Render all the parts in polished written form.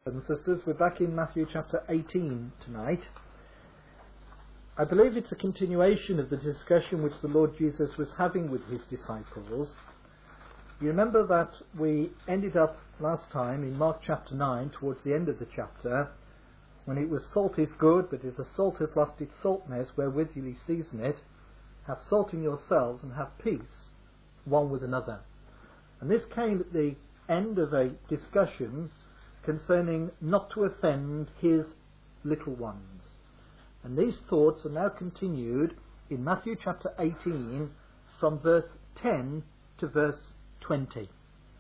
Brothers and sisters, we're back in Matthew chapter 18 tonight. I believe it's a continuation of the discussion which the Lord Jesus was having with his disciples. You remember that we ended up last time in Mark chapter 9, towards the end of the chapter, when it was salt is good, but if the salt hath lost its saltness, wherewith ye season it, have salt in yourselves and have peace one with another. And this came at the end of a discussion concerning not to offend his little ones. And these thoughts are now continued in Matthew chapter 18 from verse 10 to verse 20.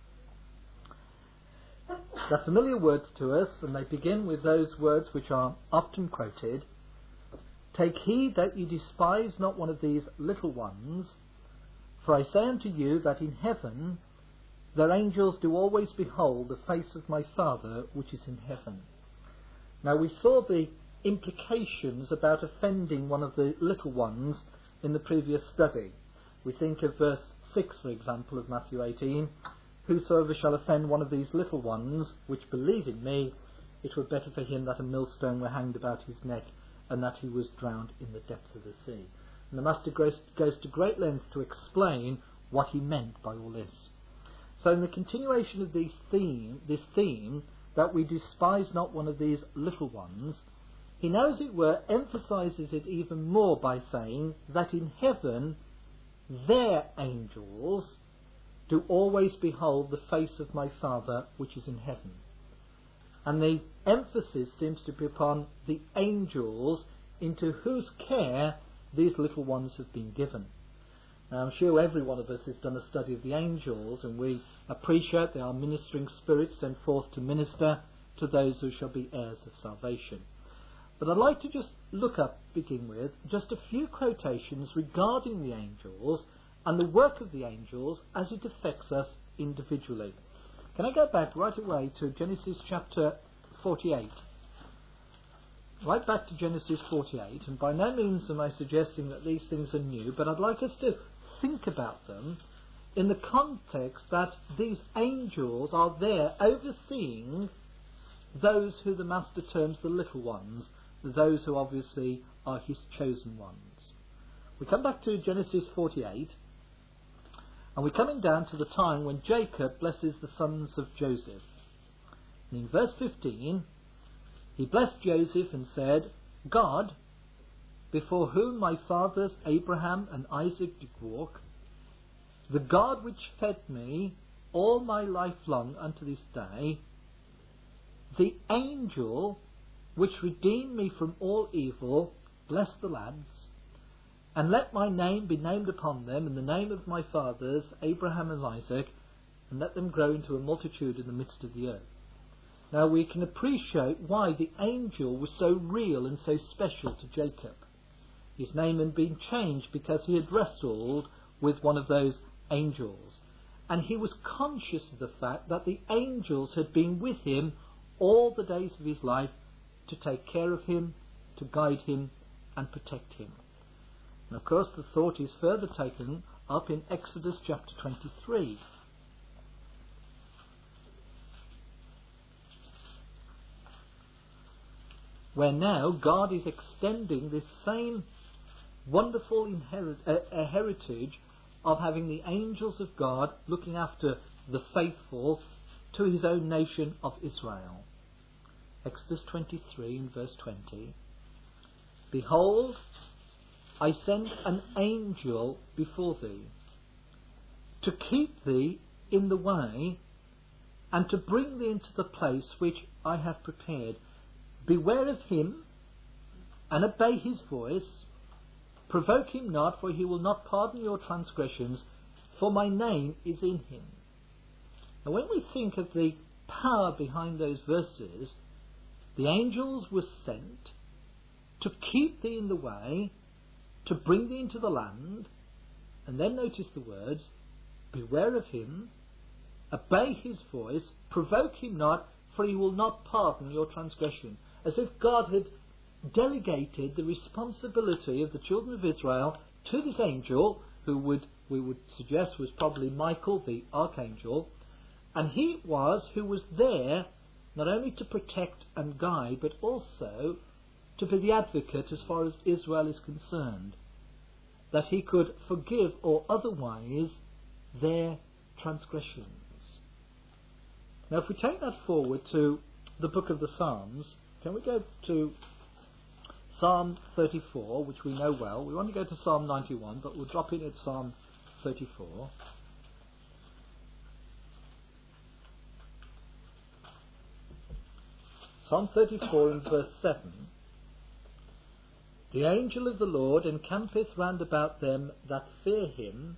They're familiar words to us, and they begin with those words which are often quoted. Take heed that ye despise not one of these little ones, for I say unto you that in heaven their angels do always behold the face of my Father which is in heaven. Now we saw the implications about offending one of the little ones in the previous study. We think of verse 6, for example, of Matthew 18. Whosoever shall offend one of these little ones which believe in me, it were better for him that a millstone were hanged about his neck and that he was drowned in the depths of the sea. And the Master goes to great lengths to explain what he meant by all this. So in the continuation of this theme, that we despise not one of these little ones, he now, as it were, emphasizes it even more by saying that in heaven their angels do always behold the face of my Father which is in heaven. And the emphasis seems to be upon the angels into whose care these little ones have been given. Now, I'm sure every one of us has done a study of the angels, and we appreciate they are ministering spirits sent forth to minister to those who shall be heirs of salvation. But I'd like to just begin with just a few quotations regarding the angels and the work of the angels as it affects us individually. Can I go back right away to Genesis chapter 48? Right back to Genesis 48, and by no means am I suggesting that these things are new, but I'd like us to think about them in the context that these angels are there overseeing those who the Master terms the little ones, those who obviously are his chosen ones. We come back to Genesis 48, and we're coming down to the time when Jacob blesses the sons of Joseph. And in verse 15, he blessed Joseph and said, God, before whom my fathers Abraham and Isaac did walk, the God which fed me all my life long unto this day, the angel which redeemed me from all evil, bless the lads, and let my name be named upon them in the name of my fathers Abraham and Isaac, and let them grow into a multitude in the midst of the earth. Now we can appreciate why the angel was so real and so special to Jacob. His name had been changed because he had wrestled with one of those angels. And he was conscious of the fact that the angels had been with him all the days of his life to take care of him, to guide him, and protect him. And of course the thought is further taken up in Exodus chapter 23. Where now God is extending this same wonderful heritage of having the angels of God looking after the faithful to his own nation of Israel. Exodus 23 in verse 20. Behold, I send an angel before thee, to keep thee in the way, and to bring thee into the place which I have prepared. Beware of him, and obey his voice. Provoke him not, for he will not pardon your transgressions, for my name is in him. Now when we think of the power behind those verses, the angels were sent to keep thee in the way, to bring thee into the land, and then notice the words, beware of him, obey his voice, provoke him not, for he will not pardon your transgression. As if God had delegated the responsibility of the children of Israel to this angel, who we would suggest was probably Michael, the archangel, and he it was who was there not only to protect and guide, but also to be the advocate as far as Israel is concerned, that he could forgive or otherwise their transgressions. Now, if we take that forward to the book of the Psalms, can we go to Psalm 34, which we know well? We want to go to Psalm 91, but we'll drop in at Psalm 34. Psalm 34 and verse 7. The angel of the Lord encampeth round about them that fear him,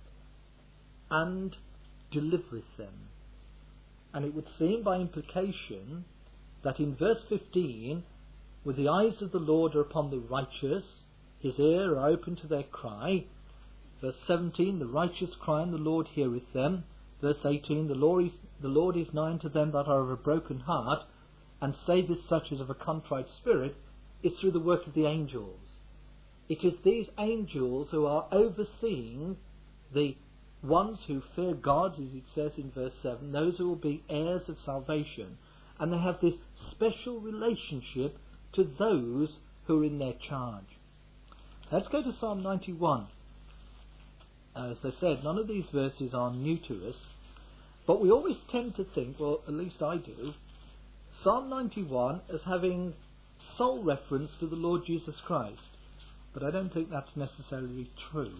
and delivereth them. And it would seem by implication that in verse 15, with the eyes of the Lord are upon the righteous, his ear are open to their cry. Verse 17, the righteous cry and the Lord heareth them. Verse 18, the Lord is nigh unto them that are of a broken heart, and saveth such as of a contrite spirit, is through the work of the angels. It is these angels who are overseeing the ones who fear God, as it says in verse 7, those who will be heirs of salvation. And they have this special relationship to those who are in their charge. Let's go to Psalm 91. As I said, none of these verses are new to us, but we always tend to think, well, at least I do, Psalm 91 as having sole reference to the Lord Jesus Christ. But I don't think that's necessarily true.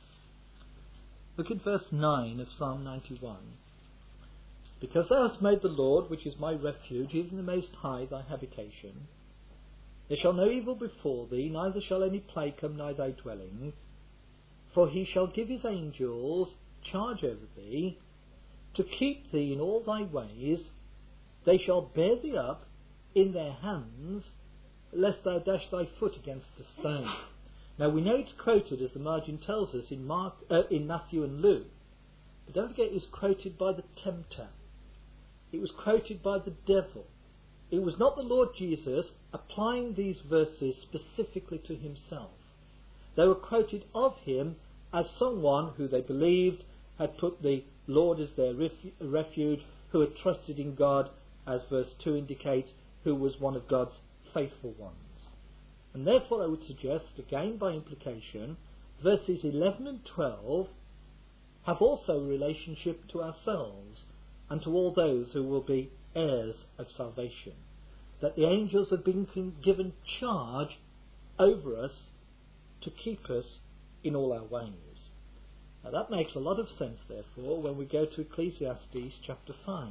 Look at verse 9 of Psalm 91. Because thou hast made the Lord, which is my refuge, even the Most High, thy habitation, there shall no evil befall thee, neither shall any plague come nigh thy dwelling. For he shall give his angels charge over thee, to keep thee in all thy ways. They shall bear thee up in their hands, lest thou dash thy foot against a stone. Now we know it's quoted, as the margin tells us, in Matthew and Luke. But don't forget, it was quoted by the tempter. It was quoted by the devil. It was not the Lord Jesus applying these verses specifically to himself. They were quoted of him as someone who they believed had put the Lord as their refuge, who had trusted in God, as verse 2 indicates, who was one of God's faithful ones. And therefore I would suggest, again by implication, verses 11 and 12 have also a relationship to ourselves and to all those who will be heirs of salvation. That the angels have been given charge over us to keep us in all our ways. Now that makes a lot of sense, therefore, when we go to Ecclesiastes chapter 5.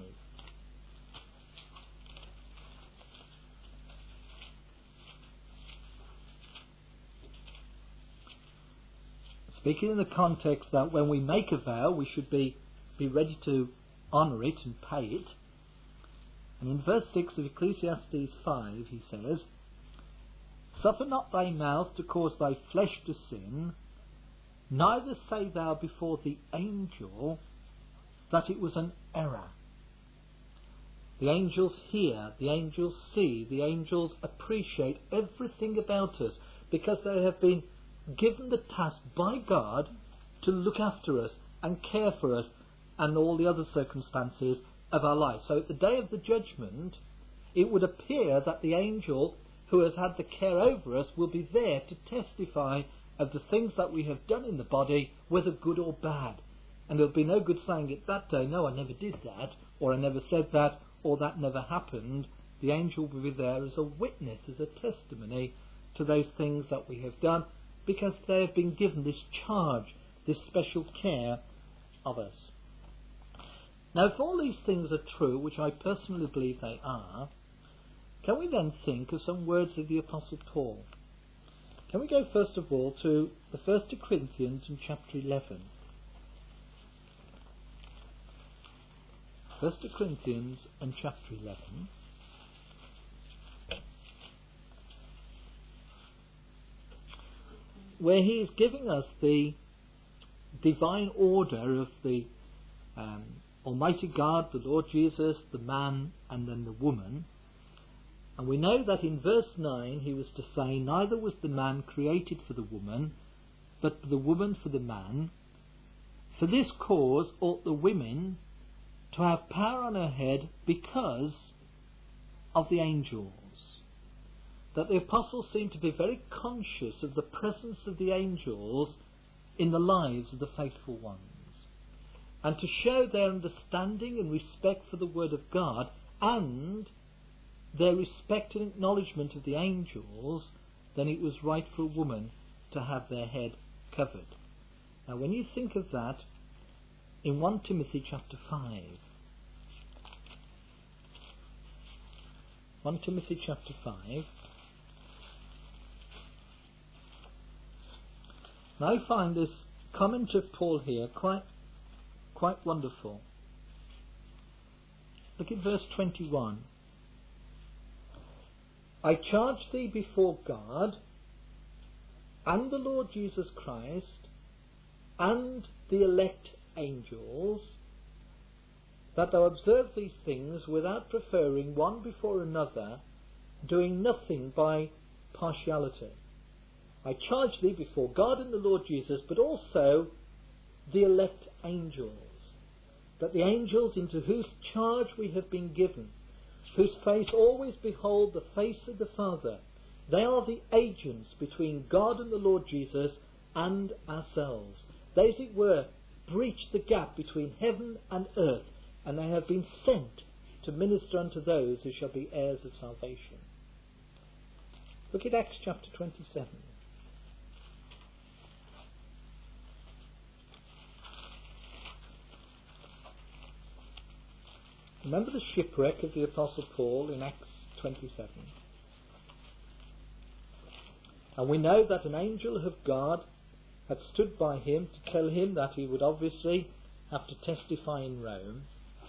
Speaking in the context that when we make a vow, we should be ready to honour it and pay it. And in verse 6 of Ecclesiastes 5, he says, Suffer not thy mouth to cause thy flesh to sin, neither say thou before the angel that it was an error. The angels hear, the angels see, the angels appreciate everything about us, because they have been given the task by God to look after us and care for us and all the other circumstances of our life. So at the day of the judgment, it would appear that the angel who has had the care over us will be there to testify of the things that we have done in the body, whether good or bad. And there'll be no good saying at that day, no, I never did that, or I never said that, or that never happened. The angel will be there as a witness, as a testimony to those things that we have done, because they have been given this charge, this special care of us. Now, if all these things are true, which I personally believe they are, can we then think of some words of the Apostle Paul? Can we go first of all to the 1 Corinthians in chapter 11? 1 Corinthians and chapter 11. Where he is giving us the divine order of the Almighty God, the Lord Jesus, the man, and then the woman. And we know that in verse 9 he was to say, Neither was the man created for the woman, but the woman for the man. For this cause ought the women to have power on her head, because of the angels. That the apostles seem to be very conscious of the presence of the angels in the lives of the faithful ones. And to show their understanding and respect for the Word of God and their respect and acknowledgement of the angels, then it was right for a woman to have their head covered. Now when you think of that, in 1 Timothy chapter 5, 1 Timothy chapter 5, and I find this comment of Paul here quite wonderful. Look at verse 21. I charge thee before God and the Lord Jesus Christ and the elect angels, that thou observe these things without preferring one before another, doing nothing by partiality. I charge thee before God and the Lord Jesus, but also the elect angels, that the angels into whose charge we have been given, whose face always behold the face of the Father, they are the agents between God and the Lord Jesus and ourselves. They, as it were, breach the gap between heaven and earth, and they have been sent to minister unto those who shall be heirs of salvation. Look at Acts chapter 27. Remember the shipwreck of the Apostle Paul in Acts 27. And we know that an angel of God had stood by him to tell him that he would obviously have to testify in Rome.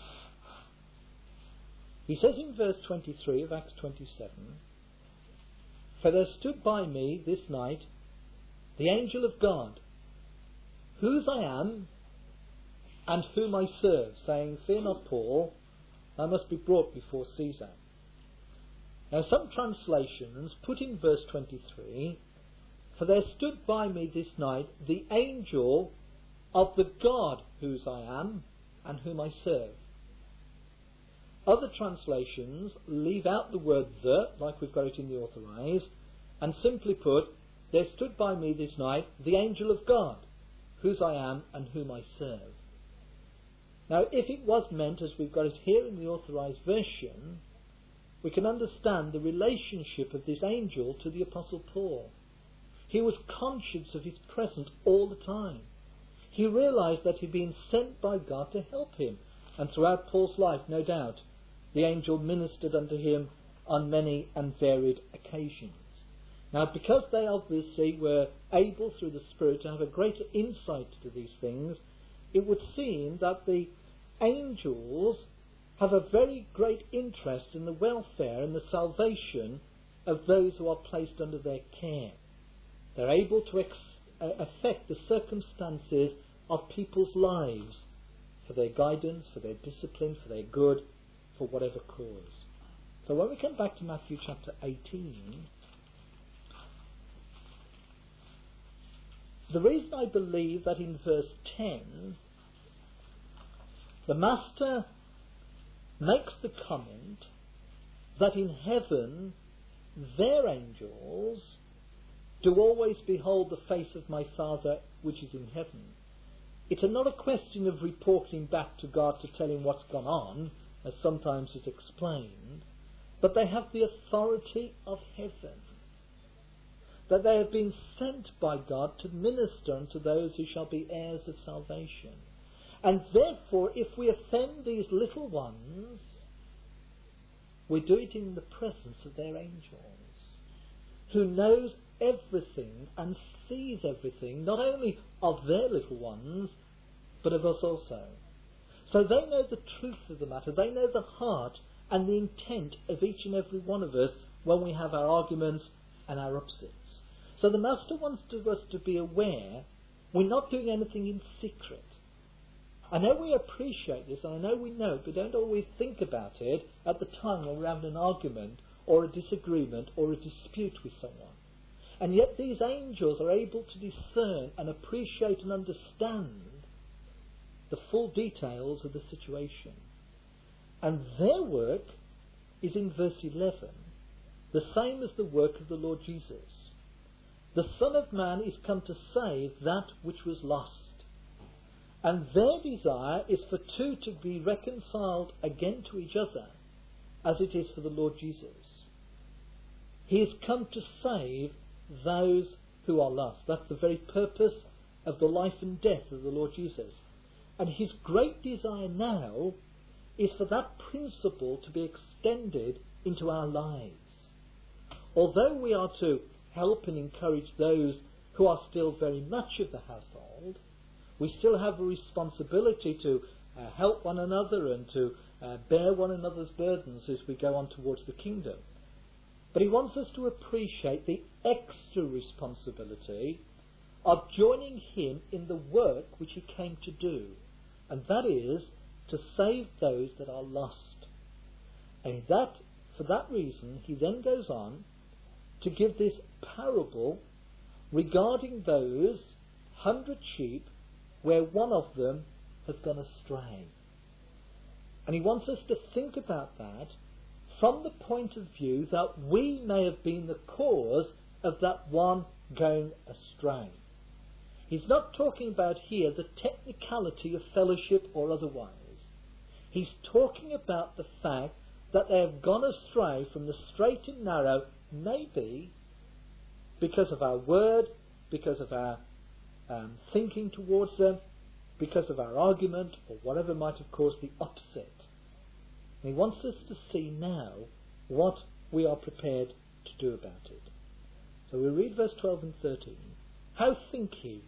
He says in verse 23 of Acts 27, For there stood by me this night the angel of God, whose I am and whom I serve, saying, Fear not, Paul, thou must be brought before Caesar. Now some translations put in verse 23, For there stood by me this night the angel of the God whose I am and whom I serve. Other translations leave out the word the, like we've got it in the Authorised, and simply put, There stood by me this night the angel of God, whose I am and whom I serve. Now, if it was meant, as we've got it here in the Authorised Version, we can understand the relationship of this angel to the Apostle Paul. He was conscious of his presence all the time. He realised that he'd been sent by God to help him, and throughout Paul's life, no doubt, the angel ministered unto him on many and varied occasions. Now, because they obviously were able through the Spirit to have a greater insight to these things, it would seem that the angels have a very great interest in the welfare and the salvation of those who are placed under their care. They're able to affect the circumstances of people's lives for their guidance, for their discipline, for their good, for whatever cause. So when we come back to Matthew chapter 18, the reason I believe that in verse 10 the Master makes the comment that in heaven their angels do always behold the face of my Father which is in heaven. It's not a question of reporting back to God to tell him what's gone on, as sometimes is explained, but they have the authority of heaven. That they have been sent by God to minister unto those who shall be heirs of salvation. And therefore, if we offend these little ones, we do it in the presence of their angels, who knows everything and sees everything, not only of their little ones, but of us also. So they know the truth of the matter. They know the heart and the intent of each and every one of us when we have our arguments and our upsets. So the Master wants us to be aware we're not doing anything in secret. I know we appreciate this, and I know we know it, but don't always think about it at the time when we're having an argument or a disagreement or a dispute with someone. And yet these angels are able to discern and appreciate and understand the full details of the situation. And their work is in verse 11, the same as the work of the Lord Jesus. The Son of Man is come to save that which was lost. And their desire is for two to be reconciled again to each other, as it is for the Lord Jesus. He is come to save those who are lost. That's the very purpose of the life and death of the Lord Jesus. And his great desire now is for that principle to be extended into our lives. Although we are to help and encourage those who are still very much of the household, we still have a responsibility to help one another and to bear one another's burdens as we go on towards the kingdom. But he wants us to appreciate the extra responsibility of joining him in the work which he came to do, and that is to save those that are lost. And for that reason, he then goes on to give this parable regarding those 100 sheep where one of them has gone astray. And he wants us to think about that from the point of view that we may have been the cause of that one going astray. He's not talking about here the technicality of fellowship or otherwise. He's talking about the fact that they have gone astray from the straight and narrow, maybe because of our word, because of our thinking towards them, because of our argument, or whatever might have caused the upset. And he wants us to see now what we are prepared to do about it. So we read verse 12 and 13. How think ye?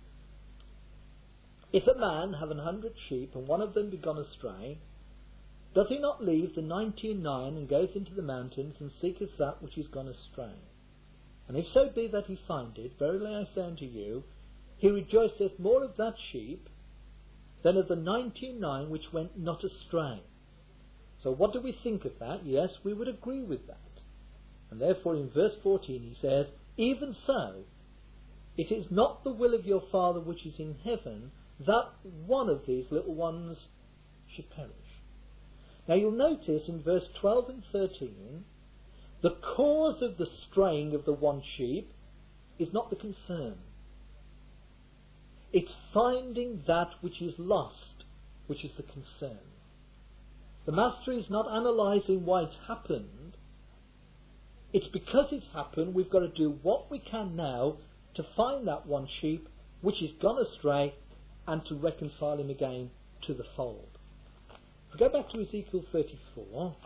If a man have 100 sheep, and one of them be gone astray, does he not leave the 99 and goes into the mountains and seeketh that which is gone astray? And if so be that he find it, verily I say unto you, he rejoiceth more of that sheep than of the 99 which went not astray. So what do we think of that? Yes, we would agree with that. And therefore in verse 14 he says, even so, it is not the will of your Father which is in heaven that one of these little ones should perish. Now you'll notice in verse 12 and 13, the cause of the straying of the one sheep is not the concern. It's finding that which is lost, which is the concern. The master is not analysing why it's happened. It's because it's happened, we've got to do what we can now to find that one sheep which is gone astray and to reconcile him again to the fold. If we go back to Ezekiel 34,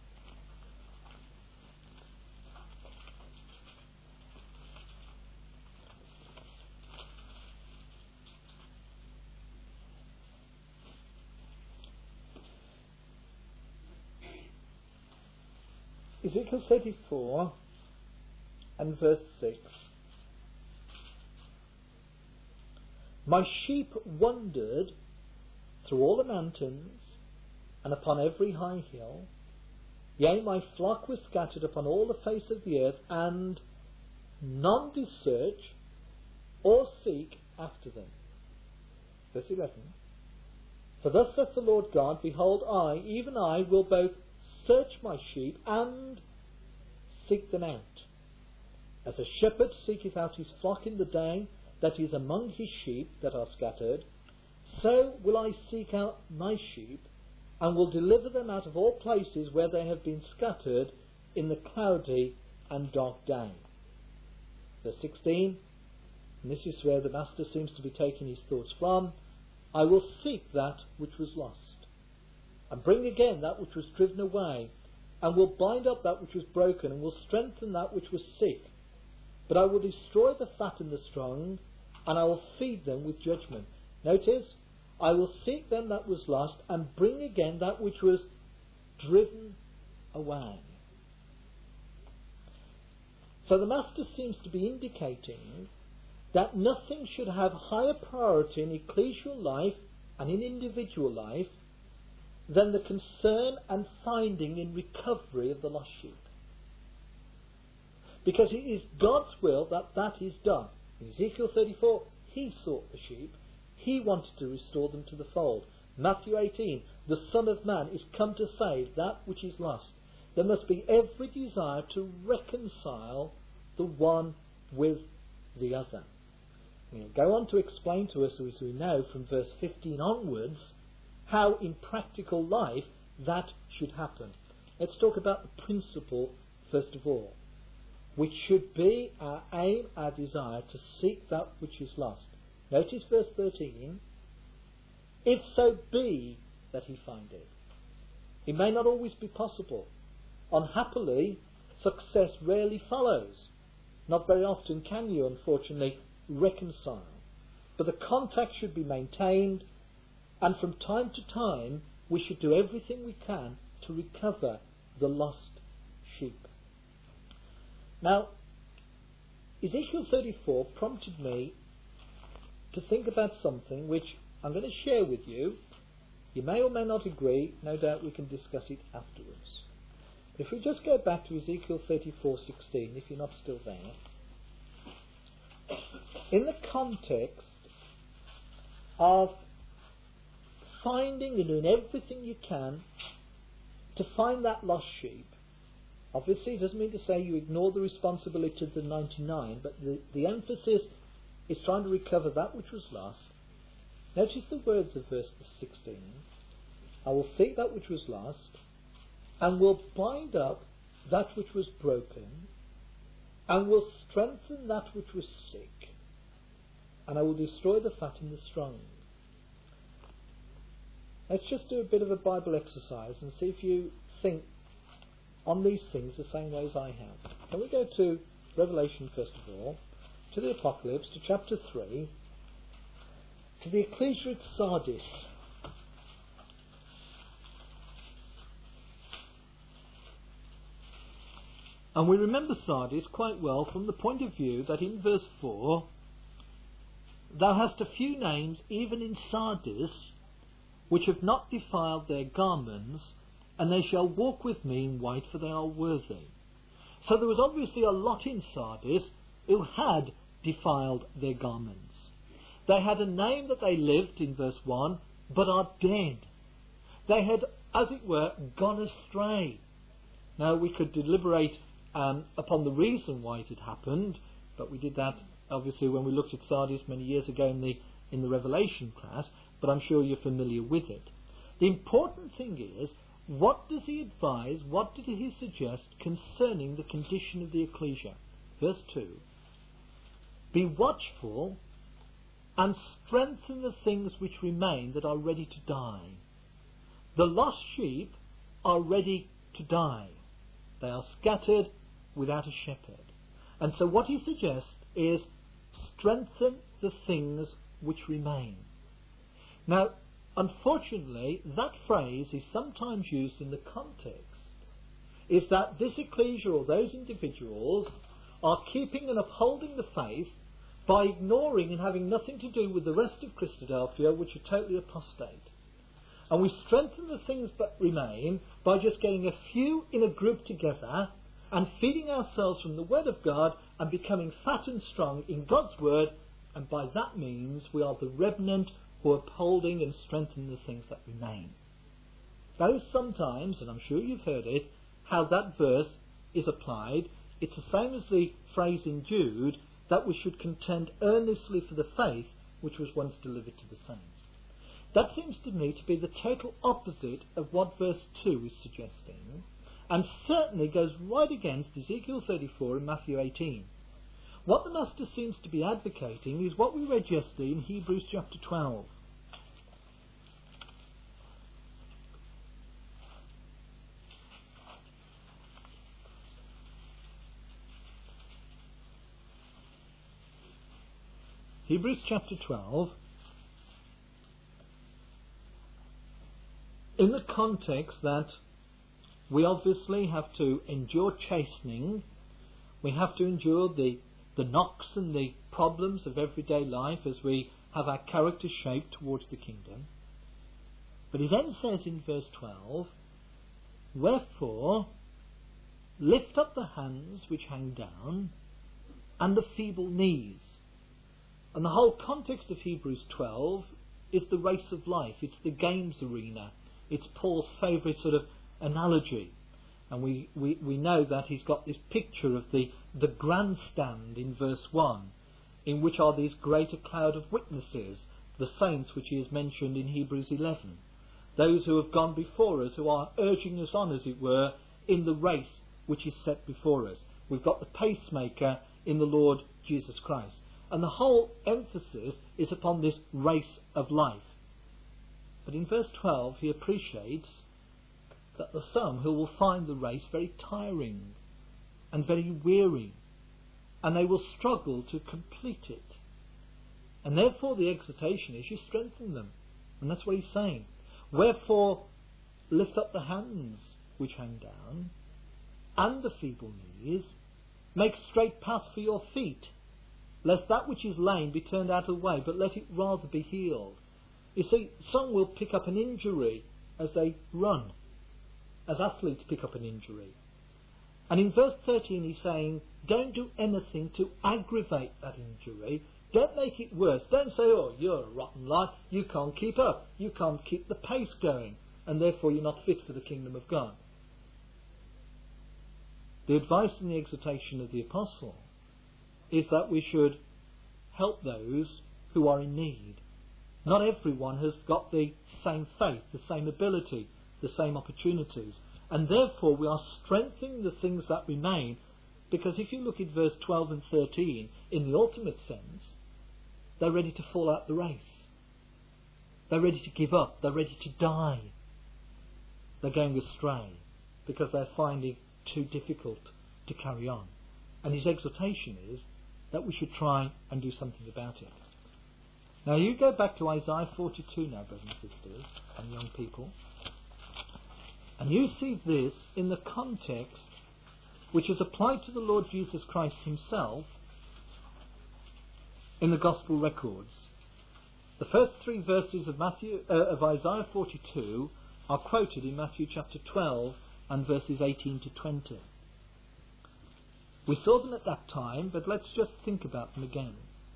Ezekiel 34 and verse 6. My sheep wandered through all the mountains and upon every high hill. Yea, my flock was scattered upon all the face of the earth, and none did search or seek after them. Verse 11. For thus saith the Lord God, behold, I, even I, will both search my sheep and seek them out. As a shepherd seeketh out his flock in the day that is among his sheep that are scattered, so will I seek out my sheep, and will deliver them out of all places where they have been scattered in the cloudy and dark day. Verse 16, and this is where the master seems to be taking his thoughts from, I will seek that which was lost, and bring again that which was driven away, and will bind up that which was broken, and will strengthen that which was sick. But I will destroy the fat and the strong, and I will feed them with judgment. Notice, I will seek them that was lost, and bring again that which was driven away. So the master seems to be indicating that nothing should have higher priority in ecclesial life and in individual life than the concern and finding and recovery of the lost sheep. Because it is God's will that that is done. In Ezekiel 34, he sought the sheep. He wanted to restore them to the fold. Matthew 18, the Son of Man is come to save that which is lost. there must be every desire to reconcile the one with the other. We'll go on to explain to us, as we know from verse 15 onwards, how in practical life that should happen. Let's talk about the principle first of all, which should be our aim, our desire, to seek that which is lost. Notice verse 13, if so be that he find it. It may not always be possible. Unhappily, success rarely follows. Not very often can you, unfortunately, reconcile. But the contact should be maintained, and from time to time we should do everything we can to recover the lost sheep. Now, Ezekiel 34 prompted me to think about something which I'm going to share with you. You may or may not agree, no doubt we can discuss it afterwards. If we just go back to Ezekiel 34:16, if you're not still there, in the context of finding and doing everything you can to find that lost sheep, obviously it doesn't mean to say you ignore the responsibility of the 99, but the emphasis is trying to recover that which was lost. Notice the words of verse 16. I will seek that which was lost, and will bind up that which was broken, and will strengthen that which was sick, and I will destroy the fat and the strong. Let's just do a bit of a Bible exercise and see if you think on these things the same way as I have. Can we go to Revelation first of all, to the Apocalypse, to chapter 3, to the ecclesia at Sardis. And we remember Sardis quite well from the point of view that in verse 4, thou hast a few names even in Sardis, which have not defiled their garments, and they shall walk with me in white, for they are worthy. So there was obviously a lot in Sardis who had defiled their garments. They had a name that they lived, in verse 1, but are dead. They had, as it were, gone astray. Now we could deliberate upon the reason why it had happened, but we did that obviously when we looked at Sardis many years ago in the Revelation class, but I'm sure you're familiar with it. The important thing is, what does he advise, what did he suggest concerning the condition of the ecclesia? Verse 2, be watchful and strengthen the things which remain that are ready to die. The lost sheep are ready to die. They are scattered without a shepherd. And so what he suggests is strengthen the things which remain. Now, unfortunately, that phrase is sometimes used in the context is that this ecclesia or those individuals are keeping and upholding the faith by ignoring and having nothing to do with the rest of Christadelphia, which are totally apostate. And we strengthen the things that remain by just getting a few in a group together and feeding ourselves from the Word of God and becoming fat and strong in God's Word, and by that means we are the remnant who are upholding and strengthening the things that remain. That is sometimes, and I'm sure you've heard it, how that verse is applied. It's the same as the phrase in Jude, that we should contend earnestly for the faith which was once delivered to the saints. That seems to me to be the total opposite of what verse 2 is suggesting, and certainly goes right against Ezekiel 34 and Matthew 18. What the Master seems to be advocating is what we read yesterday in Hebrews chapter 12. Hebrews chapter 12, in the context that we obviously have to endure chastening, we have to endure the knocks and the problems of everyday life as we have our character shaped towards the kingdom. But he then says in verse 12, wherefore lift up the hands which hang down and the feeble knees. And the whole context of Hebrews 12 is the race of life. It's the games arena. It's Paul's favourite sort of analogy. And we know that he's got this picture of the grandstand in verse 1, in which are these greater cloud of witnesses, the saints which he has mentioned in Hebrews 11. Those who have gone before us, who are urging us on, as it were, in the race which is set before us. We've got the pacemaker in the Lord Jesus Christ. And the whole emphasis is upon this race of life. But in verse 12 he appreciates that there are some who will find the race very tiring and very weary, and they will struggle to complete it. And therefore the exhortation is, you strengthen them. And that's what he's saying. Wherefore lift up the hands which hang down, and the feeble knees, make straight paths for your feet, lest that which is lame be turned out of the way, but let it rather be healed. You see, some will pick up an injury as they run, as athletes pick up an injury. And in verse 13 he's saying, don't do anything to aggravate that injury. Don't make it worse. Don't say, oh, you're a rotten lot, you can't keep up, you can't keep the pace going, and therefore you're not fit for the kingdom of God. The advice and the exhortation of the apostle is that we should help those who are in need. Not everyone has got the same faith, the same ability, the same opportunities, and therefore we are strengthening the things that remain, because if you look at verse 12 and 13, in the ultimate sense, they're ready to fall out the race. They're ready to give up. They're ready to die. They're going astray because they're finding it too difficult to carry on. And his exhortation is that we should try and do something about it. Now you go back to Isaiah 42 now, brothers and sisters, and young people, and you see this in the context which is applied to the Lord Jesus Christ himself in the Gospel records. The first 3 verses of Isaiah 42 are quoted in Matthew chapter 12 and verses 18 to 20. We saw them at that time, but let's just think about them again.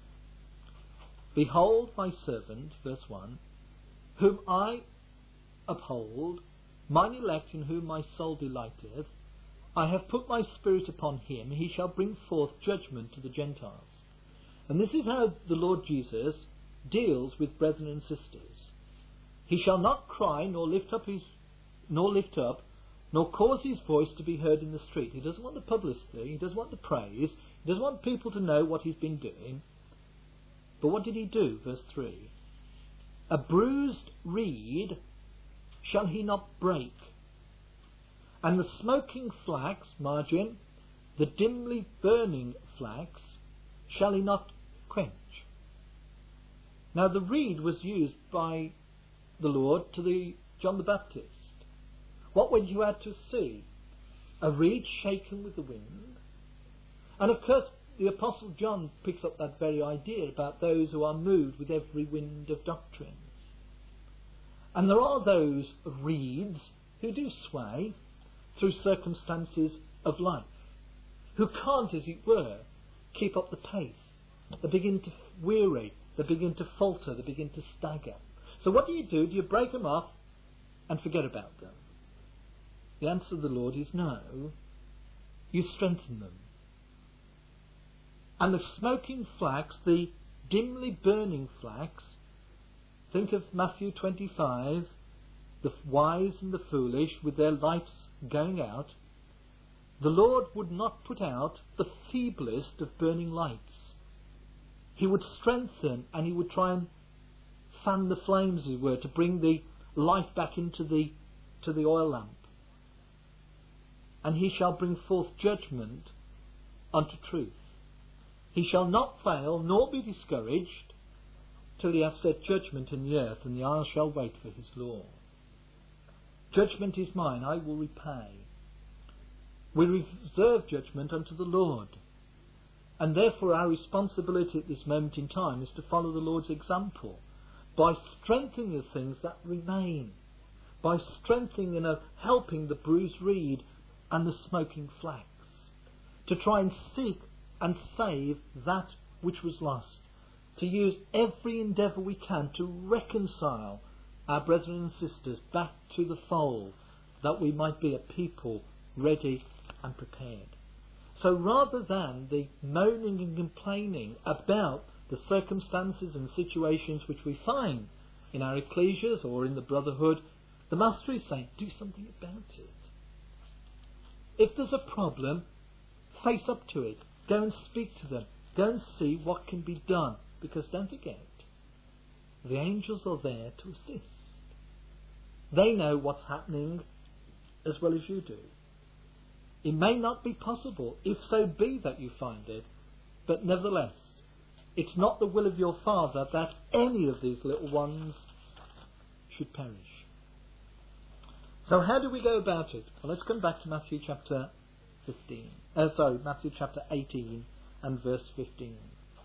Behold my servant, verse 1, whom I uphold, mine elect in whom my soul delighteth. I have put my spirit upon him, he shall bring forth judgment to the Gentiles. And this is how the Lord Jesus deals with brethren and sisters. He shall not cry, nor lift up, nor cause his voice to be heard in the street. He doesn't want the publicity, he doesn't want the praise, he doesn't want people to know what he's been doing. But what did he do? Verse 3. A bruised reed shall he not break, and the smoking flax, margin, the dimly burning flax, shall he not quench. Now the reed was used by the Lord to John the Baptist. What would you add to see? A reed shaken with the wind. And of course the Apostle John picks up that very idea about those who are moved with every wind of doctrine. And there are those reeds who do sway through circumstances of life, who can't, as it were, keep up the pace. They begin to weary, they begin to falter, they begin to stagger. So what do? Do you break them off and forget about them? The answer of the Lord is no. You strengthen them. And the smoking flax, the dimly burning flax, think of Matthew 25, the wise and the foolish with their lights going out. The Lord would not put out the feeblest of burning lights. He would strengthen and he would try and fan the flames, as it were, to bring the light back into the oil lamp. And he shall bring forth judgment unto truth. He shall not fail nor be discouraged till he hath set judgment in the earth, and the isle shall wait for his law. Judgment is mine, I will repay. We reserve judgment unto the Lord. And therefore our responsibility at this moment in time is to follow the Lord's example by strengthening the things that remain, by strengthening and helping the bruised reed and the smoking flax, to try and seek and save that which was lost, to use every endeavour we can to reconcile our brethren and sisters back to the fold, that we might be a people ready and prepared. So rather than the moaning and complaining about the circumstances and situations which we find in our ecclesias or in the brotherhood, the Master is saying, do something about it. If there's a problem, face up to it. Go and speak to them. Go and see what can be done. Because don't forget, the angels are there to assist. They know what's happening as well as you do. It may not be possible, if so be that you find it, but nevertheless, it's not the will of your Father that any of these little ones should perish. So how do we go about it? Well, let's come back to Matthew chapter 18 and verse 15.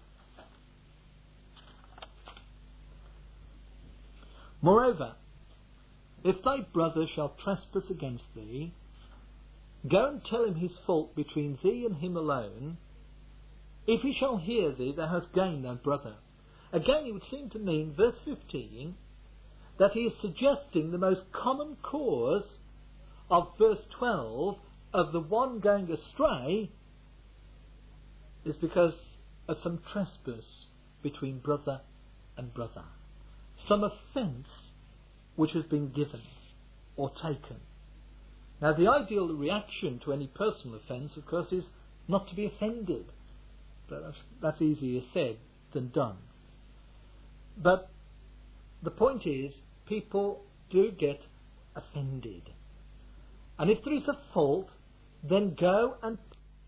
Moreover, if thy brother shall trespass against thee, go and tell him his fault between thee and him alone. If he shall hear thee, thou hast gained thy brother. Again, it would seem to mean, verse 15, that he is suggesting the most common cause of verse 12 of the one going astray is because of some trespass between brother and brother. Some offence which has been given or taken. Now, the ideal reaction to any personal offence, of course, is not to be offended. But that's easier said than done. But the point is, people do get offended. And if there is a fault, then go and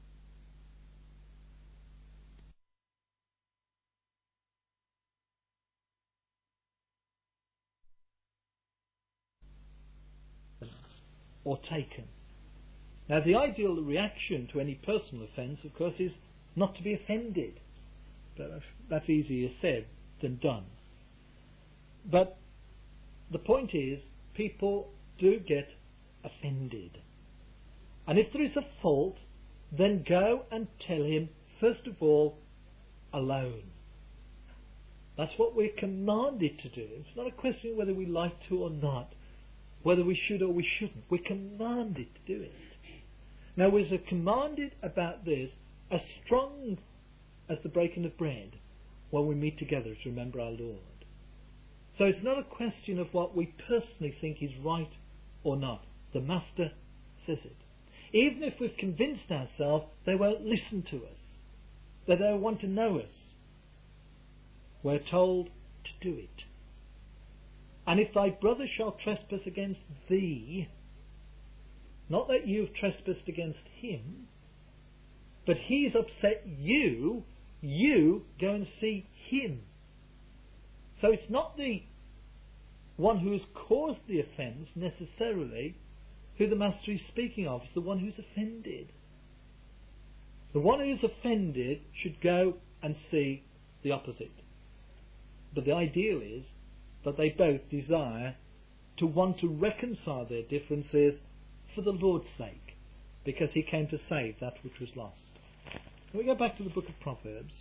or taken. Now, the ideal reaction to any personal offence, of course, is not to be offended. But that's easier said than done. But the point is, people do get offended. And if there is a fault, then go and tell him, first of all, alone. That's what we're commanded to do. It's not a question of whether we like to or not, whether we should or we shouldn't. We're commanded to do it. Now, we're commanded about this as strong as the breaking of bread when we meet together to remember our Lord. So it's not a question of what we personally think is right or not. The Master says it. Even if we've convinced ourselves they won't listen to us, that they don't want to know us, we're told to do it. And if thy brother shall trespass against thee, not that you've trespassed against him, but he's upset you, you go and see him. So it's not the one who has caused the offence necessarily who the Master is speaking of. It's the one who's offended. The one who's offended should go and see the opposite. But the ideal is that they both desire to want to reconcile their differences for the Lord's sake, because he came to save that which was lost. We go back to the book of Proverbs.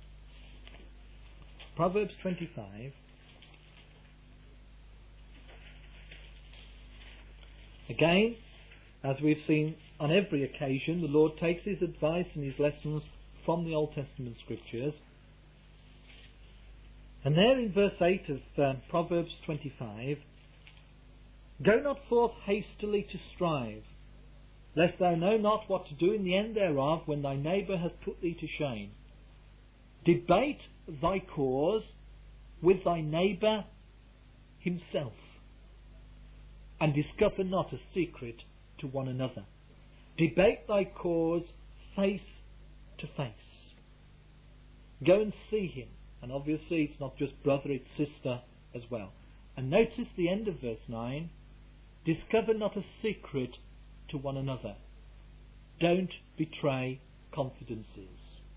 Proverbs 25. Again, as we've seen on every occasion, the Lord takes his advice and his lessons from the Old Testament scriptures. And there in verse 8 of Proverbs 25, go not forth hastily to strive, lest thou know not what to do in the end thereof when thy neighbour hath put thee to shame. Debate thy cause with thy neighbour himself, and discover not a secret to one another. Debate thy cause face to face. Go and see him. And obviously it's not just brother, it's sister as well. And notice the end of verse 9. Discover not a secret to one another. Don't betray confidences.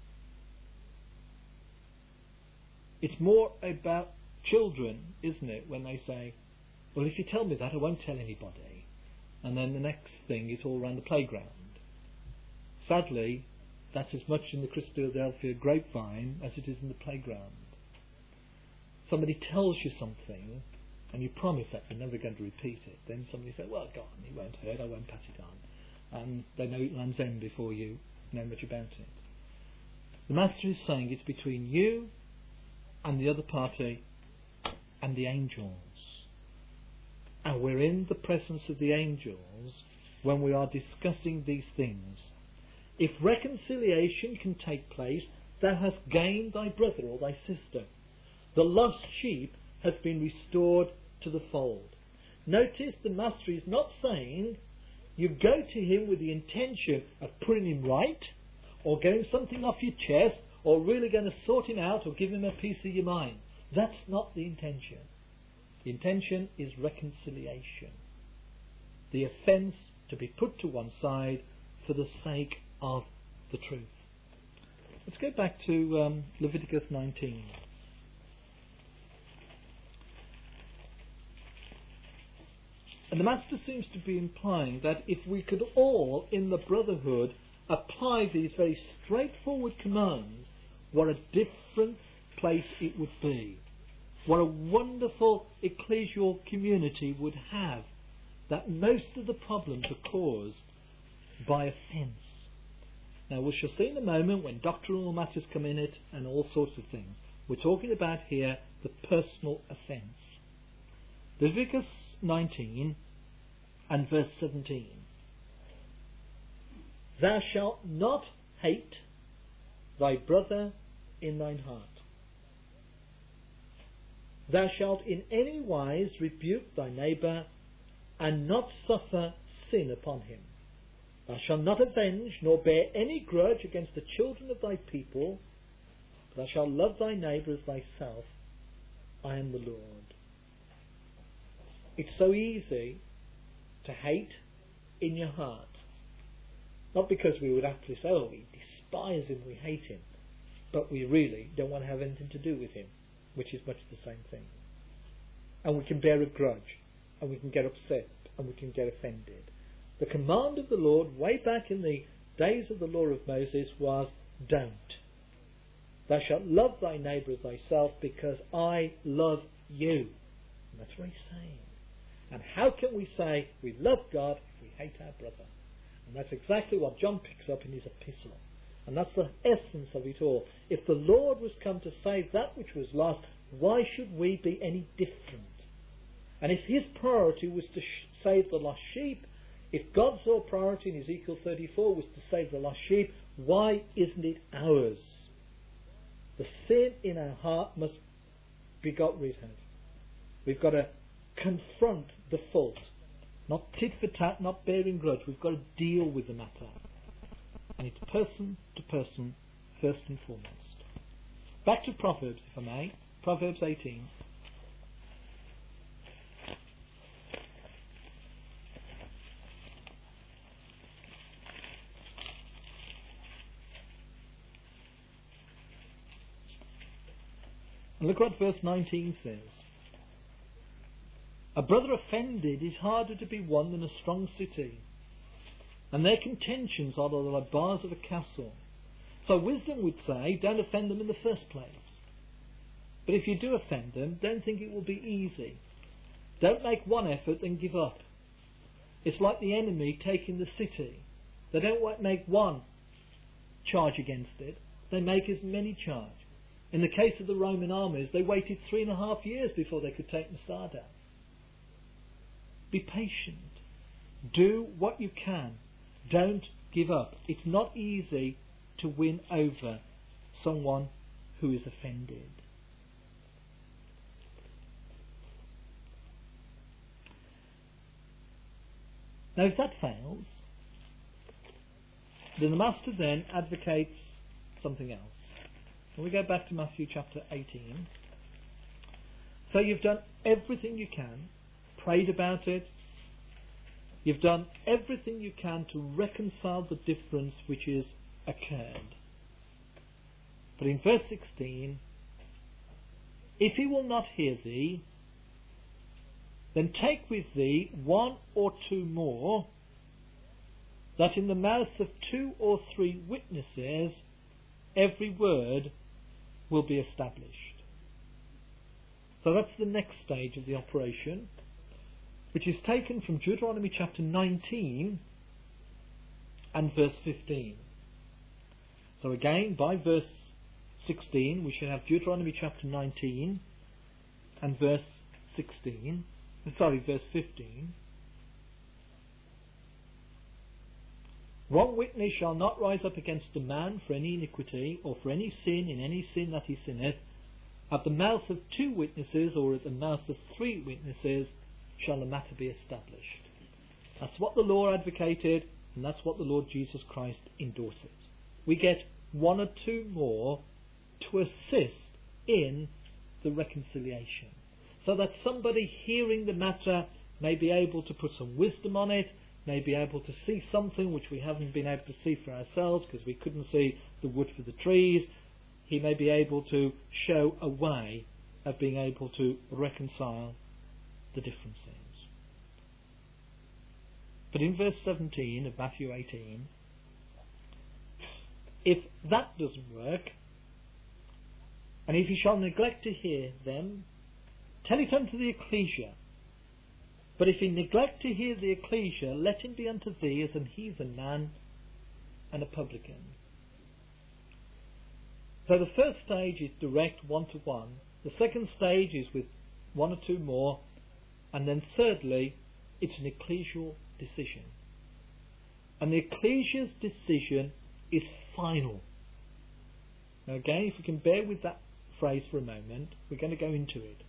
It's more about children, isn't it, when they say, well, if you tell me that, I won't tell anybody. And then the next thing is all around the playground. Sadly, that's as much in the Christadelphia grapevine as it is in the playground. Somebody tells you something, and you promise that you're never going to repeat it. Then somebody says, well, go on, it won't hurt, I won't pass it on. and they know Land's End before you know much about it. The Master is saying it's between you and the other party and the angels. And we're in the presence of the angels when we are discussing these things. If reconciliation can take place, thou hast gained thy brother or thy sister. The lost sheep has been restored to the fold. Notice the Master is not saying you go to him with the intention of putting him right, or getting something off your chest, or really going to sort him out, or give him a piece of your mind. That's not the intention. The intention is reconciliation. The offence to be put to one side for the sake of the truth. Let's go back to Leviticus 19. And the Master seems to be implying that if we could all, in the brotherhood, apply these very straightforward commands, what a different place it would be. What a wonderful ecclesial community would have, that most of the problems are caused by offence. Now we shall see in a moment when doctrinal matters come in it and all sorts of things. We're talking about here the personal offence. Leviticus 19 and verse 17. Thou shalt not hate thy brother in thine heart. Thou shalt in any wise rebuke thy neighbour, and not suffer sin upon him. Thou shalt not avenge, nor bear any grudge against the children of thy people, but thou shalt love thy neighbour as thyself. I am the Lord. It's so easy to hate in your heart. Not because we would aptly say, oh, we despise him, we hate him, but we really don't want to have anything to do with him, which is much the same thing. And we can bear a grudge, and we can get upset, and we can get offended. The command of the Lord, way back in the days of the law of Moses, was, don't. Thou shalt love thy neighbour as thyself, because I love you. And that's what he's saying. And how can we say we love God if we hate our brother? And that's exactly what John picks up in his epistle. And that's the essence of it all. If the Lord was come to save that which was lost, why should we be any different? And if his priority was to save the lost sheep, if God's sole priority in Ezekiel 34 was to save the lost sheep, why isn't it ours? The sin in our heart must be got rid of. We've got to confront the fault. Not tit for tat, not bearing grudge. We've got to deal with the matter. And it's person to person, first and foremost. Back to Proverbs, if I may. Proverbs 18. And look what verse 19 says. A brother offended is harder to be won than a strong city, and their contentions are like bars of a castle. So wisdom would say, don't offend them in the first place. But if you do offend them, don't think it will be easy. Don't make one effort and give up. It's like the enemy taking the city. They don't make one charge against it. They make as many charge. In the case of the Roman armies, they waited 3.5 years before they could take Masada. Be patient. Do what you can. Don't give up. It's not easy to win over someone who is offended. Now if that fails, then the Master then advocates something else. And we go back to Matthew chapter 18. So you've done everything you can, prayed about it, you've done everything you can to reconcile the difference which is occurred. But in verse 16, if he will not hear thee, then take with thee 1 or 2 more, that in the mouth of 2 or 3 witnesses every word will be established. So that's the next stage of the operation, which is taken from Deuteronomy chapter 19 and verse 15. So again, by verse 16, we should have Deuteronomy chapter 19 and verse 15. One witness shall not rise up against a man for any iniquity, or for any sin in any sin that he sinneth. At the mouth of 2 witnesses, or at the mouth of 3 witnesses, shall the matter be established. That's what the law advocated, and that's what the Lord Jesus Christ endorses. We get 1 or 2 more to assist in the reconciliation, so that somebody hearing the matter may be able to put some wisdom on it, may be able to see something which we haven't been able to see for ourselves because we couldn't see the wood for the trees. He may be able to show a way of being able to reconcile the differences. But in verse 17 of Matthew 18, if that doesn't work, and if he shall neglect to hear them, tell it unto the ecclesia. But if he neglect to hear the ecclesia, let him be unto thee as an heathen man and a publican. So the first stage is direct 1-to-1. The second stage is with 1 or 2 more. And then thirdly, it's an ecclesial decision. And the ecclesia's decision is final. Now again, if we can bear with that phrase for a moment, we're going to go into it.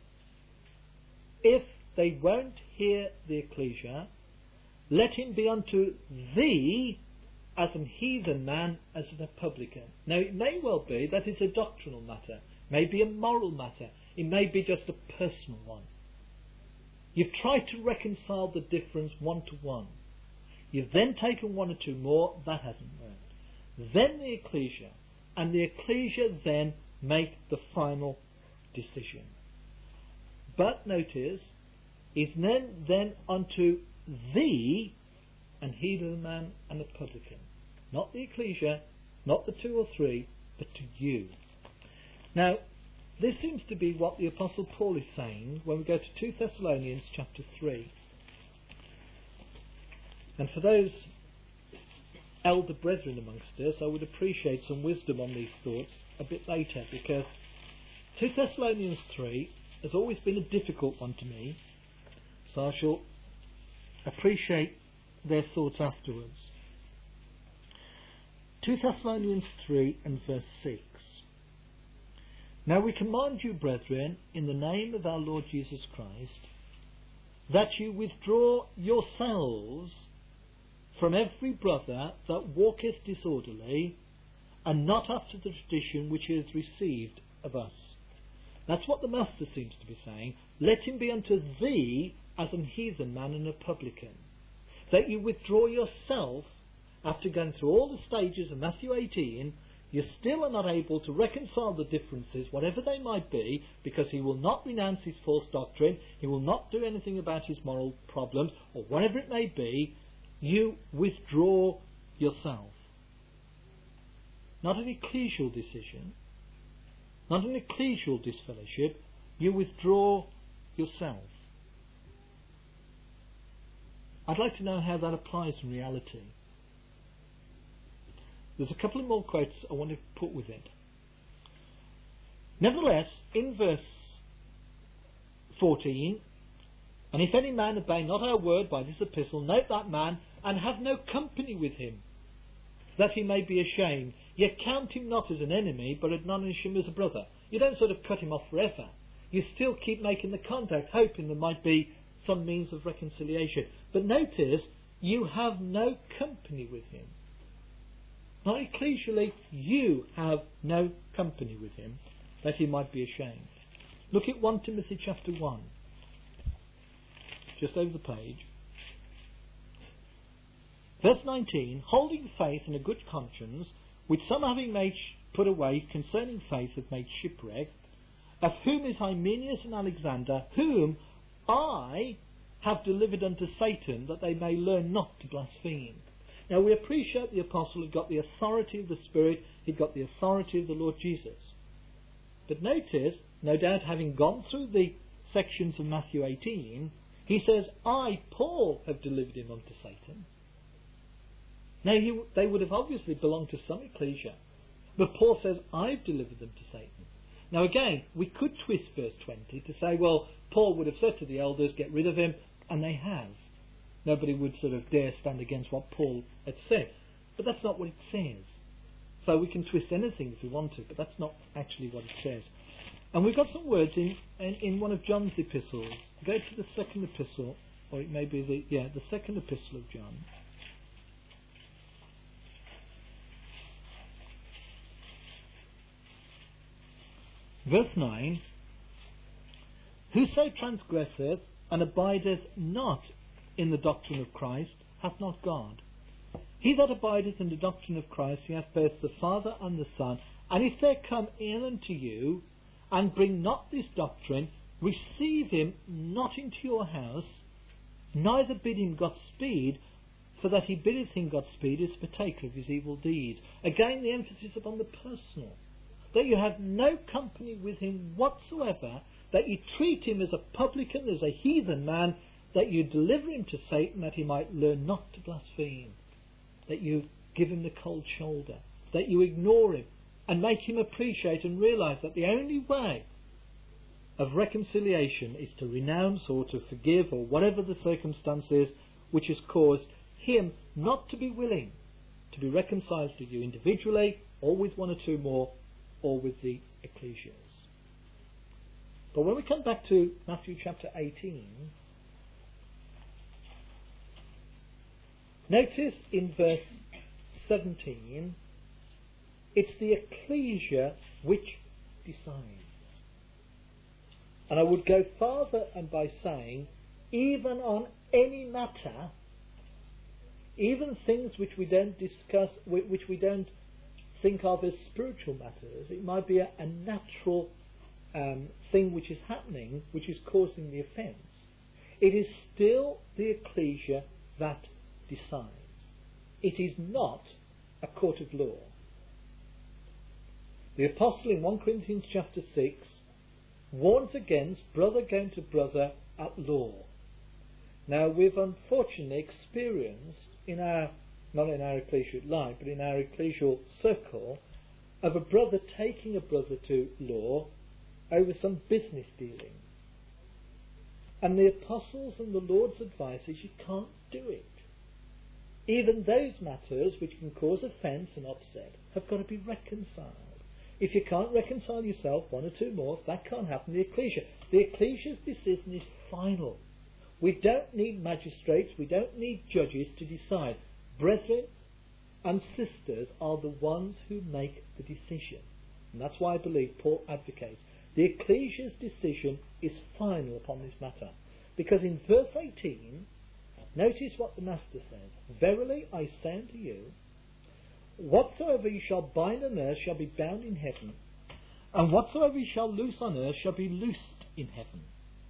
If they won't hear the ecclesia, let him be unto thee as an heathen man, as a publican. Now it may well be that it's a doctrinal matter, it may be a moral matter, it may be just a personal one. You've tried to reconcile the difference 1-to-1. You've then taken 1 or 2 more, that hasn't worked. Then the ecclesia, and the ecclesia then make the final decision. But notice, is then unto thee an heathen man and a publican. Not the ecclesia, not the 2 or 3, but to you. Now, this seems to be what the Apostle Paul is saying when we go to 2 Thessalonians chapter 3. And for those elder brethren amongst us, I would appreciate some wisdom on these thoughts a bit later, because 2 Thessalonians 3 has always been a difficult one to me, so I shall appreciate their thoughts afterwards. 2 Thessalonians 3 and verse 6. Now we command you, brethren, in the name of our Lord Jesus Christ, that you withdraw yourselves from every brother that walketh disorderly, and not after the tradition which he has received of us. That's what the Master seems to be saying. Let him be unto thee as an heathen man and a publican. That you withdraw yourself, after going through all the stages of Matthew 18, you still are not able to reconcile the differences, whatever they might be, because he will not renounce his false doctrine, he will not do anything about his moral problems, or whatever it may be. You withdraw yourself. Not an ecclesial decision, not an ecclesial disfellowship, you withdraw yourself. I'd like to know how that applies in reality. There's a couple of more quotes I want to put with it. Nevertheless, in verse 14, and if any man obey not our word by this epistle, note that man, and have no company with him, that he may be ashamed. Yet count him not as an enemy, but admonish him as a brother. You don't sort of cut him off forever. You still keep making the contact, hoping there might be some means of reconciliation. But notice, you have no company with him. Not ecclesially, you have no company with him, that he might be ashamed. Look at 1 Timothy chapter 1. Just over the page. Verse 19, holding faith and a good conscience, which some having made put away concerning faith have made shipwreck, of whom is Hymenaeus and Alexander, whom I have delivered unto Satan, that they may learn not to blaspheme. Now we appreciate the apostle had got the authority of the Spirit, he'd got the authority of the Lord Jesus. But notice, no doubt having gone through the sections of Matthew 18, he says, I, Paul, have delivered him unto Satan. Now, they would have obviously belonged to some ecclesia. But Paul says, I've delivered them to Satan. Now again, we could twist verse 20 to say, well, Paul would have said to the elders, get rid of him, and they have. Nobody would sort of dare stand against what Paul had said. But that's not what it says. So we can twist anything if we want to, but that's not actually what it says. And we've got some words in one of John's epistles. Go to the second epistle, or it may be the second epistle of John. Verse 9, whoso transgresseth and abideth not in the doctrine of Christ hath not God. He that abideth in the doctrine of Christ, he hath both the Father and the Son. And if there come in unto you, and bring not this doctrine, receive him not into your house, neither bid him Godspeed, for that he biddeth him Godspeed is partaker of his evil deeds. Again, the emphasis upon the personal. That you have no company with him whatsoever, that you treat him as a publican, as a heathen man, that you deliver him to Satan, that he might learn not to blaspheme, that you give him the cold shoulder, that you ignore him, and make him appreciate and realise that the only way of reconciliation is to renounce or to forgive, or whatever the circumstance is which has caused him not to be willing to be reconciled to you individually, or with one or two more, or with the ecclesias. But when we come back to Matthew chapter 18, notice in verse 17, it's the ecclesia which decides. And I would go farther and by saying, even on any matter, even things which we don't discuss, which we don't think of as spiritual matters, it might be a natural thing which is happening, which is causing the offence. It is still the ecclesia that decides. It is not a court of law. The apostle in 1 Corinthians chapter 6 warns against brother going to brother at law. Now, we've unfortunately experienced not in our ecclesial life, but in our ecclesial circle, of a brother taking a brother to law over some business dealing. And the apostles and the Lord's advice is you can't do it. Even those matters which can cause offence and upset have got to be reconciled. If you can't reconcile yourself, one or two more, that can't happen in the ecclesia. The ecclesia's decision is final. We don't need magistrates, we don't need judges to decide. Brethren and sisters are the ones who make the decision. And that's why I believe Paul advocates the ecclesia's decision is final upon this matter. Because in verse 18, notice what the Master says. Verily I say unto you, whatsoever you shall bind on earth shall be bound in heaven, and whatsoever you shall loose on earth shall be loosed in heaven.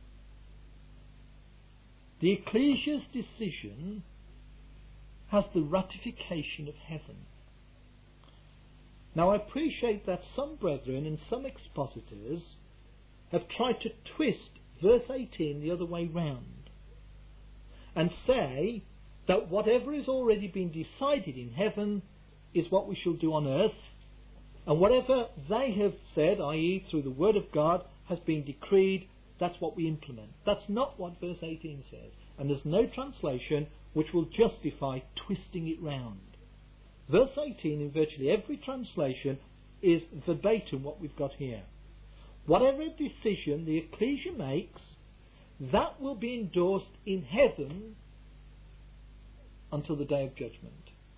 The ecclesia's decision has the ratification of heaven. Now I appreciate that some brethren and some expositors have tried to twist verse 18 the other way round and say that whatever has already been decided in heaven is what we shall do on earth, and whatever they have said, i.e. through the word of God, has been decreed, that's what we implement. That's not what verse 18 says, and there's no translation which will justify twisting it round. Verse 18 in virtually every translation is verbatim what we've got here. Whatever decision the ecclesia makes, that will be endorsed in heaven until the day of judgment.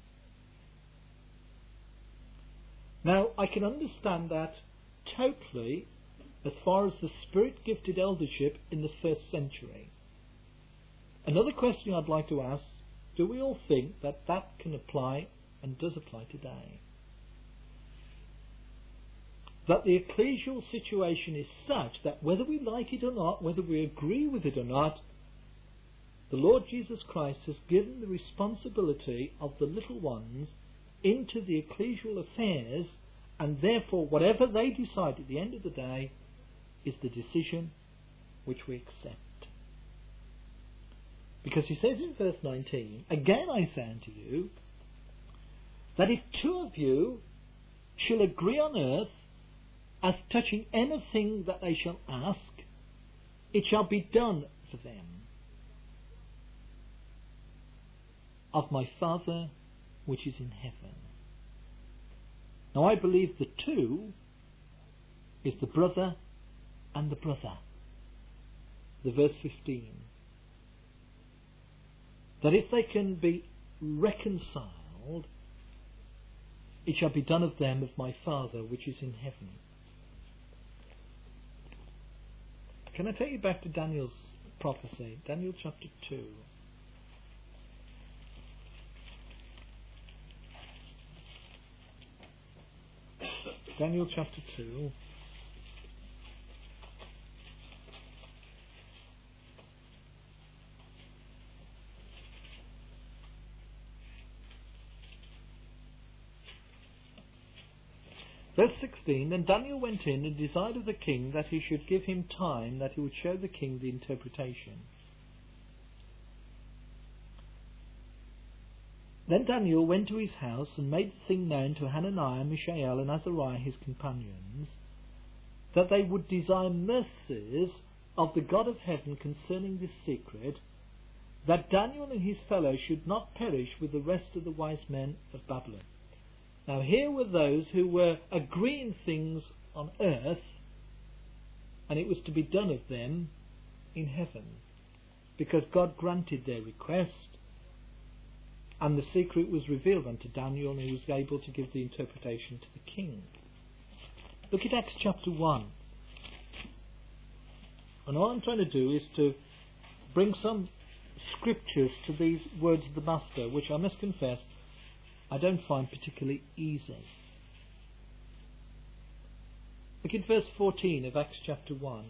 Now, I can understand that totally as far as the Spirit-gifted eldership in the first century. Another question I'd like to ask, do we all think that that can apply and does apply today? That the ecclesial situation is such that whether we like it or not, whether we agree with it or not, the Lord Jesus Christ has given the responsibility of the little ones into the ecclesial affairs, and therefore whatever they decide at the end of the day is the decision which we accept. Because he says in verse 19, again I say unto you, that if two of you shall agree on earth as touching anything that they shall ask, it shall be done for them of my Father which is in heaven. Now I believe the two is the brother and the brother. The verse 15. That if they can be reconciled, it shall be done of them of my Father which is in heaven. Can I take you back to Daniel's prophecy? Daniel chapter 2. Daniel chapter 2. Verse 16, Then Daniel went in and desired of the king that he should give him time, that he would show the king the interpretation. Then Daniel went to his house and made the thing known to Hananiah, Mishael, and Azariah his companions, that they would desire mercies of the God of heaven concerning this secret, that Daniel and his fellows should not perish with the rest of the wise men of Babylon. Now here were those who were agreeing things on earth, and it was to be done of them in heaven, because God granted their request, and the secret was revealed unto Daniel, and he was able to give the interpretation to the king. Look at Acts chapter 1. And all I'm trying to do is to bring some scriptures to these words of the Master, which I must confess I don't find particularly easy. Look at verse 14 of Acts chapter 1.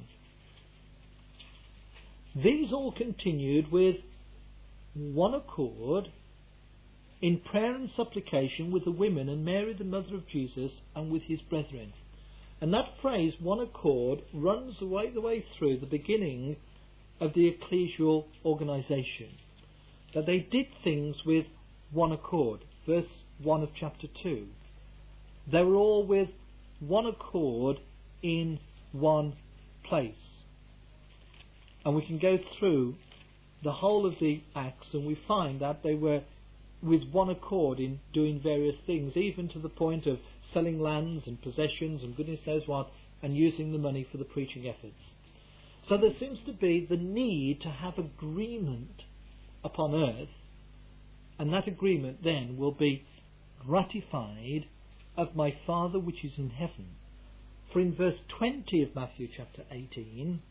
These all continued with one accord in prayer and supplication with the women and Mary the mother of Jesus and with his brethren. And that phrase, one accord, runs right the way through the beginning of the ecclesial organisation. That they did things with one accord. Verse 1 of chapter 2. They were all with one accord in one place. And we can go through the whole of the Acts and we find that they were with one accord in doing various things, even to the point of selling lands and possessions and goodness knows what, and using the money for the preaching efforts. So there seems to be the need to have agreement upon earth, and that agreement then will be ratified of my Father which is in heaven. For in verse 20 of Matthew chapter 18,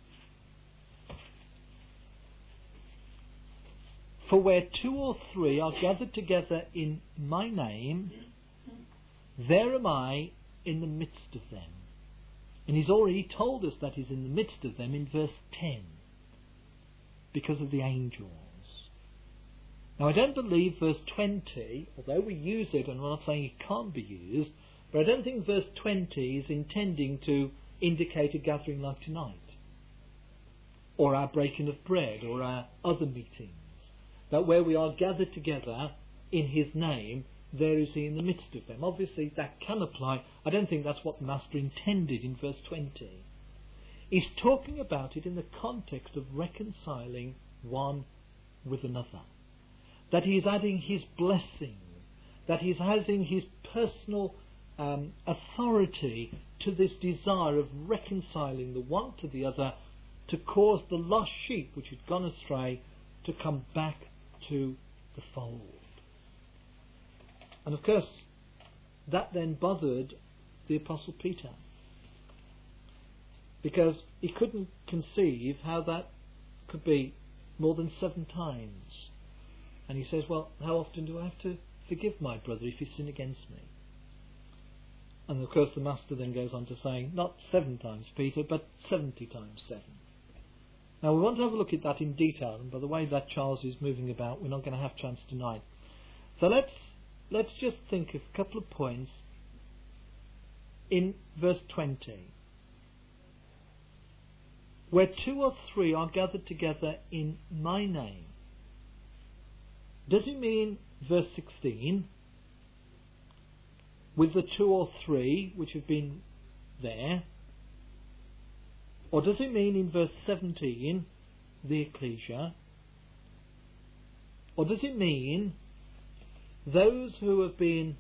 for where two or three are gathered together in my name, there am I in the midst of them. And he's already told us that he's in the midst of them in verse 10, because of the angels. Now I don't believe verse 20, although we use it, and we're not saying it can't be used, but I don't think verse 20 is intending to indicate a gathering like tonight, or our breaking of bread, or our other meetings. That where we are gathered together in his name, there is he in the midst of them. Obviously that can apply. I don't think that's what the Master intended in verse 20. He's talking about it in the context of reconciling one with another. That he is adding his blessing, that he is adding his personal authority to this desire of reconciling the one to the other, to cause the lost sheep which had gone astray to come back to the fold. And of course that then bothered the Apostle Peter, because he couldn't conceive how that could be more than 7 times. And he says, well, how often do I have to forgive my brother if he sin against me? And of course the Master then goes on to say, not 7 times, Peter, but 70 times 7. Now we want to have a look at that in detail, and by the way that Charles is moving about, we're not going to have chance tonight. So let's just think of a couple of points in verse 20. Where 2 or 3 are gathered together in my name. Does he mean verse 16? with the 2 or 3 which have been there? Or does it mean in verse 17 the ecclesia? Or does it mean those who have been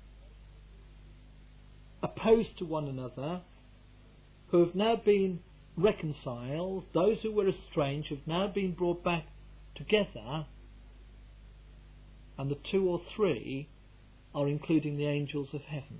opposed to one another, who have now been reconciled, those who were estranged have now been brought back together, and the 2 or 3 are including the angels of heaven?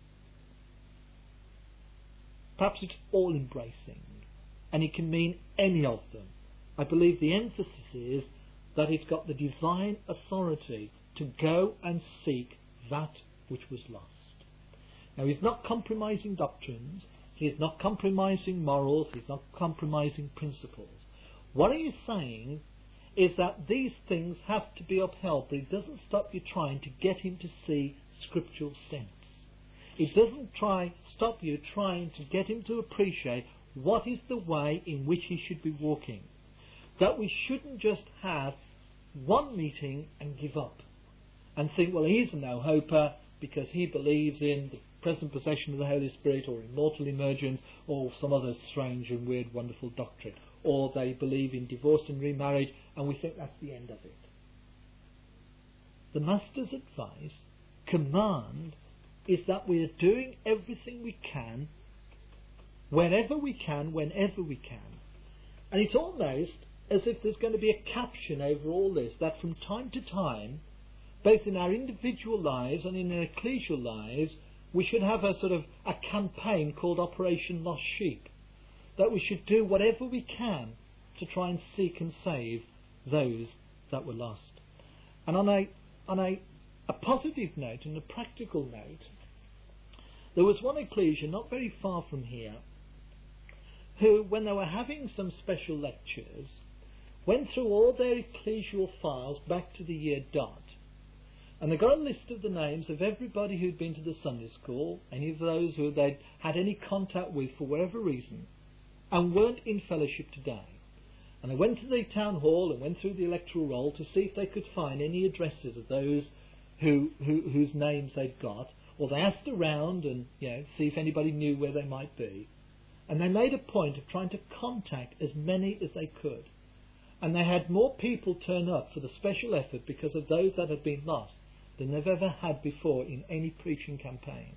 Perhaps it's all embracing, and it can mean any of them. I believe the emphasis is that it's got the divine authority to go and seek that which was lost. Now, he's not compromising doctrines, he is not compromising morals, he's not compromising principles. What he is saying is that these things have to be upheld, but it doesn't stop you trying to get him to see scriptural sense. It doesn't stop you trying to get him to appreciate what is the way in which he should be walking. That we shouldn't just have one meeting and give up and think, well, he's a no-hoper because he believes in the present possession of the Holy Spirit or immortal emergence or some other strange and weird wonderful doctrine, or they believe in divorce and remarriage and we think that's the end of it. The Master's advice, command, is that we are doing everything we can, whenever we can, whenever we can. And it's almost as if there's going to be a caption over all this, that from time to time, both in our individual lives and in our ecclesial lives, we should have a sort of a campaign called Operation Lost Sheep. That we should do whatever we can to try and seek and save those that were lost. And on a positive note, and a practical note, there was one ecclesia not very far from here who, when they were having some special lectures, went through all their ecclesial files back to the year dot, and they got a list of the names of everybody who'd been to the Sunday school, any of those who they'd had any contact with for whatever reason, and weren't in fellowship today. And they went to the town hall and went through the electoral roll to see if they could find any addresses of those whose names they'd got, or they asked around and see if anybody knew where they might be. And they made a point of trying to contact as many as they could. And they had more people turn up for the special effort because of those that had been lost than they've ever had before in any preaching campaign.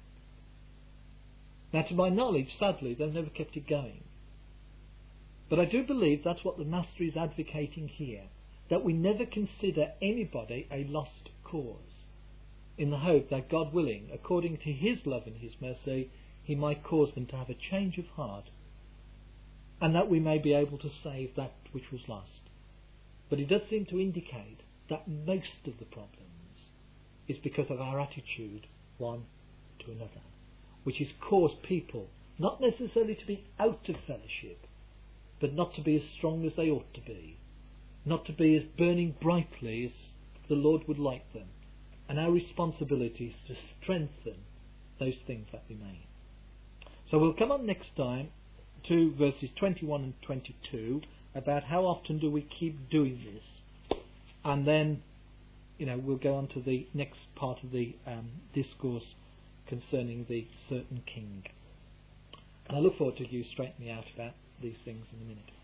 Now, to my knowledge, sadly, they've never kept it going. But I do believe that's what the Master is advocating here, that we never consider anybody a lost cause, in the hope that, God willing, according to his love and his mercy, he might cause them to have a change of heart, and that we may be able to save that which was lost. But it does seem to indicate that most of the problems is because of our attitude one to another, which has caused people not necessarily to be out of fellowship, but not to be as strong as they ought to be, not to be as burning brightly as the Lord would like them. And our responsibility is to strengthen those things that remain. So we'll come on next time to verses 21 and 22 about how often do we keep doing this, and then we'll go on to the next part of the discourse concerning the certain king. And I look forward to you straightening out about these things in a minute.